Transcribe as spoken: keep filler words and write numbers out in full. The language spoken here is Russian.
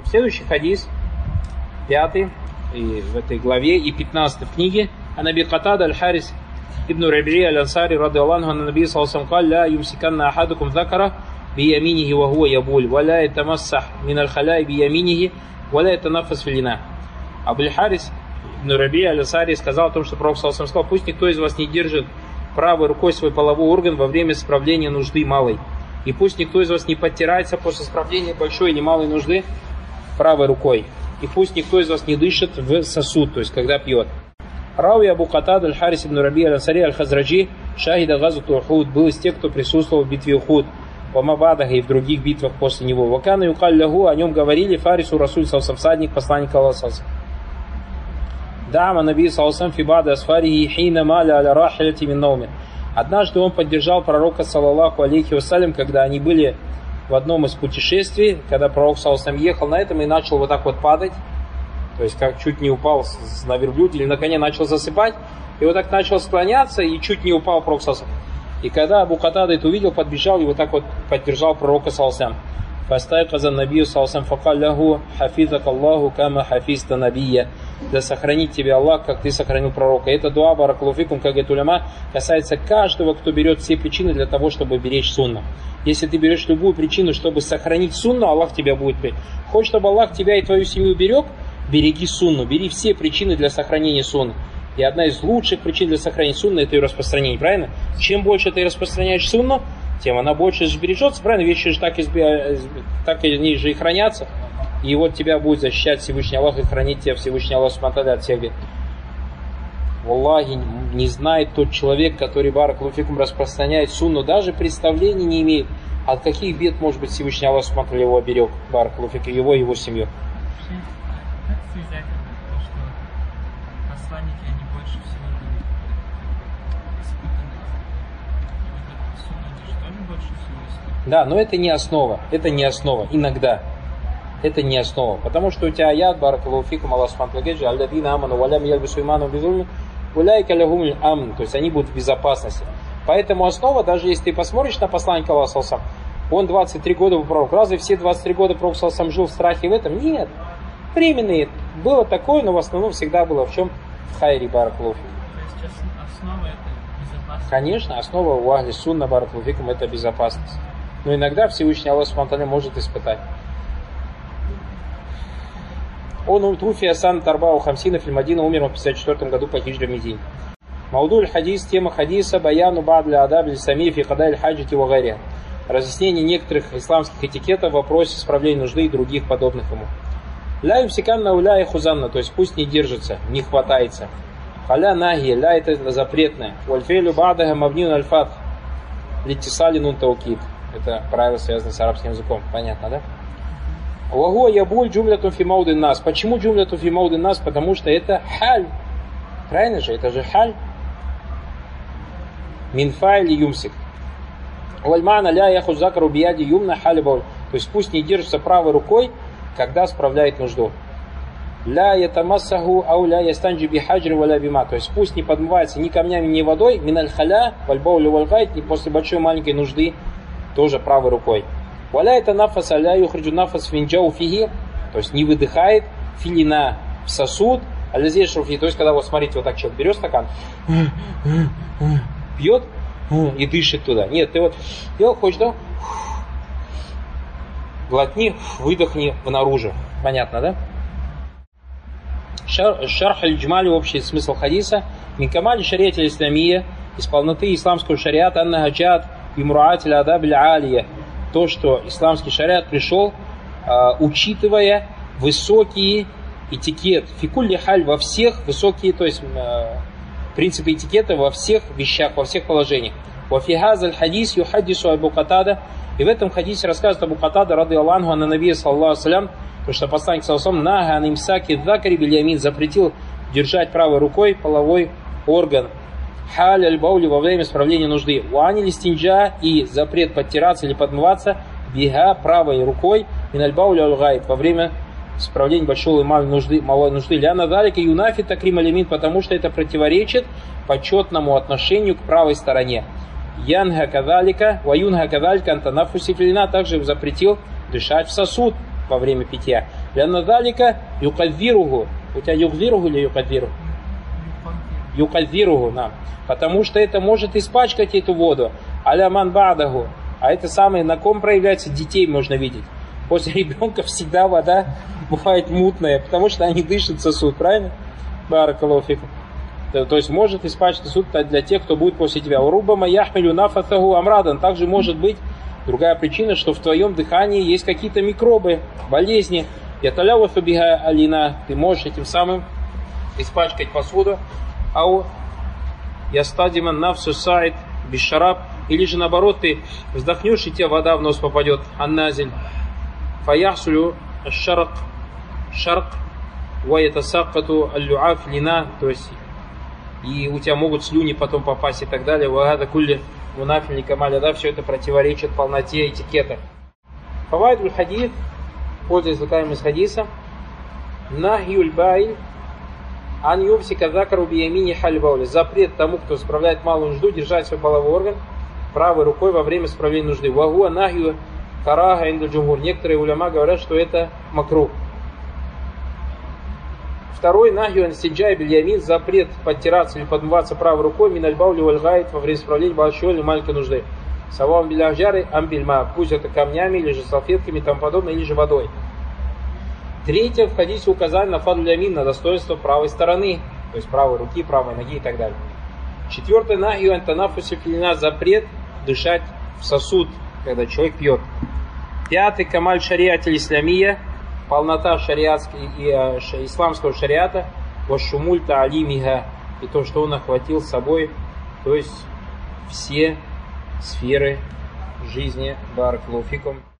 Следующий хадис, пятый и в этой главе и пятнадцатый в книге. Ан Аби Катада аль-Харис ибн Раби'и аль-Ансари радиаллаху анху ан-Наби саллаллаху алейхи ва саллям ла юмсиканна ахадукум закара бияминихи ва хуа ябуль ва ла ятамассах мин аль-халяи бияминихи ва ла ятанаффас фил-ина. Абу аль-Харис ибн Раби'и аль-Ансари сказал о том, что Пророк саллаллаху алейхи ва саллям сказал: пусть никто из вас не держит правой рукой свой половой орган во время справления нужды малой. И пусть никто из вас не подтирается после справления большой или малой нужды правой рукой. И пусть никто из вас не дышит в сосуд, то есть когда пьет. Рауи Абу Катада аль-Харис ибн Раби'и аль-Ансари аль-Хазраджи шахида газвату Ухуд, был из тех, кто присутствовал в битве Ухуд, в Мабадах и в других битвах после него. Вакана юкаль лаху, о нем говорили Фарису Расуль саллаллаху всадник, посланник Аллаха. Дама Наби саллаллаху фи ба'ди асфарихи хина маля аля рахилати мин науми. Однажды он поддержал пророка саллаллаху алейхи вассалям, когда они были в одном из путешествий, когда пророк саллаллаху алейхи ехал на этом и начал вот так вот падать, то есть как чуть не упал на верблюде или на коне, начал засыпать, и вот так начал склоняться и чуть не упал пророк саллаллаху алейхи вассалям. И когда Абу Катада это увидел, подбежал и вот так вот поддержал пророка саллаллаху алейхи вассалям. Фастайказа набию саллаллаху алейхи вассалям факаль лаху хафизак Аллаху кама хафизта набия. Да сохранит тебя Аллах, как ты сохранил пророка. Это дуа баракалуфикум, как говорит уляма, касается каждого, кто берет все причины для того, чтобы беречь сунну. Если ты берешь любую причину, чтобы сохранить сунну, Аллах тебя будет беречь. Хочешь, чтобы Аллах тебя и твою семью берег, береги сунну, бери все причины для сохранения сунны. И одна из лучших причин для сохранения сунны — это ее распространение, правильно? Чем больше ты распространяешь сунну, тем она больше сбережется, правильно? Вещи же так и, так и, они же и хранятся. И вот тебя будет защищать Всевышний Аллах и хранить тебя Всевышний Аллах субхану от всех бед. Валлахи, не знает тот человек, который баракалуфикум распространяет сунну, даже представления не имеет, от каких бед, может быть, Всевышний Аллах субхану его оберег, баракалуфикум, его и его семью. Как связать то, что посланники, они больше всего испытаны? Вот сунна, это что ли больше всего испытаны? Да, но это не основа, это не основа, иногда. Это не основа, потому что у тебя аят, баракалуфикум, Аллах субхану ва тааля, алладина аману валям ялбису иману бизульми, уляйка лахумуль амн, то есть они будут в безопасности. Поэтому основа, даже если ты посмотришь на посланника Аллаха саллаллаху алейхи ва саллям, он двадцать три года был пророк. Разве все двадцать три года пророк саллаллаху алейхи ва саллям жил в страхе в этом? Нет. Временные. Было такое, но в основном всегда было в чем? В хайре, баракалуфикум. То есть сейчас основа это безопасность? Конечно, основа у ахли сунна, баракалуфикум, это безопасность. Но иногда Всевышний Аллах субхану ва тааля может испытать. Он утруфия сан тарбау хамсина фильмадина, умер в пятьдесят четвёртом году по хиджре Медине. Маудуль хадис, тема хадиса, баяну бадля адабли сами фи кадайль хаджити ва гайри. Разъяснение некоторых исламских этикетов в вопросе справления нужды и других подобных ему. Ля юмсиканна уля и хузанна, то есть пусть не держится, не хватается. Халя наги, ля это запретное. Вальфейлю бадага мавнин альфат. Литтисали нун таукид. Это правило, связанное с арабским языком. Понятно, да? Вагуа ябуль джумлятун фи маудин нас. Почему джумлятун фи маудин нас? Потому что это халь. Правильно же? Это же халь. Минфай ли юмсик. Вальмана ля яху закару бияди юмна хали бауль. То есть пусть не держится правой рукой, когда справляет нужду. Ля ятамассаху ау ля ястанджи бихаджри валя бима. То есть пусть не подмывается ни камнями, ни водой. Миналь халя вальбаули вальгайт. И после большой маленькой нужды тоже правой рукой. Валя это нафас аля юхриджу нафас финджау фиги, то есть не выдыхает филина в сосуд, алязе шруфи, то есть когда вот смотрите, вот так человек берет стакан, пьет и дышит туда. Нет, ты вот пил, хочешь, да? Глотни, выдохни внаружи. Понятно, да? Шарх аль-Джмали, общий смысл хадиса. Минкамали шариат аль-Исламия, из полноты исламского шариата, анна хаджат и мураат аль-адаб аль-алия. То, что исламский шариат пришел, э, учитывая высокий этикет, фикулли халь во всех высокие, то есть э, принципы этикета во всех вещах, во всех положениях. Вафихаз аль-хадис юхаддису Абу Катада, и в этом хадисе рассказывает Абу Катада, рады Аллаху, на Наби саллаллаху алейхи ва саллям, то, что посланник саллаллаху алейхи ва саллям нага анимсаки дзакари биль-ямин, запретил держать правой рукой половой орган. Халь аль-баули во время справления нужды. Уани листинджа, и запрет подтираться или подмываться бига правой рукой миналь-баули аль-гайб во время справления большой и малой нужды, малой нужды. Ля надалика юнафи такрим алимин, потому что это противоречит почетному отношению к правой стороне. Янга кадалика, ваюнга кадалика антанафуси филина, также запретил дышать в сосуд во время питья. Лянадалика юкадвиругу. У тебя юкадвиругу или юкадвиругу? Юкадвиругу, да. Потому что это может испачкать эту воду. Аля ман ба'даху. А это самое, на ком проявляется, детей можно видеть. После ребенка всегда вода бывает мутная, потому что они дышат сосуд, правильно? Баракаллаху фикум. То есть может испачкать сосуд для тех, кто будет после тебя. Урубама яхмилю нафатаху амрадан. Также может быть другая причина, что в твоем дыхании есть какие-то микробы, болезни. Яталява фабига алина. Ты можешь этим самым испачкать посуду. Ау ястадиман нафсу сайд бишараб. Или же наоборот, ты вздохнешь, и тебе вода в нос попадет. Анназиль. Фаяхсулю шарк. Шарк. Ваятасакату аллюаф лина. То есть, и у тебя могут слюни потом попасть и так далее. Вагада кулли мунафиль камаля. Да, все это противоречит полноте этикета. Фавайдуль хадид. Пользуясь звуками из хадиса. Нахюль баиль. Ан юбсика закару биямини хальбаули. Запрет тому, кто справляет малую нужду, держать свой половой орган правой рукой во время справления нужды. Вагуа нахью карага индаджумгур. Некоторые уляма говорят, что это макрух. Второй нахью ансиджай бильямин. Запрет подтираться или подмываться правой рукой минальбаули вальгайт во время справления большой или маленькой нужды. Савам биляхджары амбильма. Пусть это камнями, или же салфетками и тому подобное, или же водой. Третье, в хадисе указание на фадль ямин, на достоинство правой стороны, то есть правой руки, правой ноги и так далее. Четвертое, нахью антанафуси филина, запрет дышать в сосуд, когда человек пьет. Пятый, камаль шариат ислямия, полнота шариатской и э, исламского шариата, вашумуль таалимиха, и то, что он охватил с собой, то есть все сферы жизни. Баракаллаху фикум.